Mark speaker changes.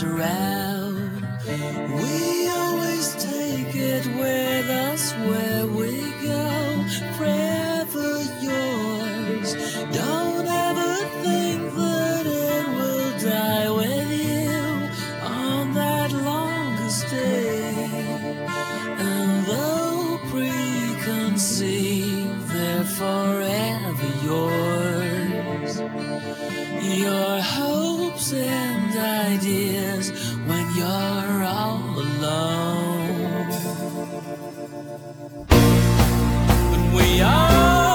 Speaker 1: around. We always take it with us where we go, forever yours. Don't ever think that it will die with you on that longest day. And though preconceived, they're forever yours. Your hopes and ideas when you're all alone. When we are